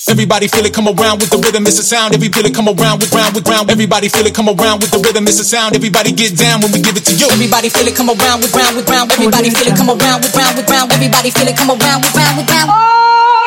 Everybody feel it, come around with the rhythm, it's a sound. Every feel it, come around with round with round. Everybody feel it, come around with the rhythm, it's a sound. Everybody get down when we give it to you. Everybody feel it, come around with round with round. Everybody feel it, come around with round with round. Everybody feel it, come around with round with round.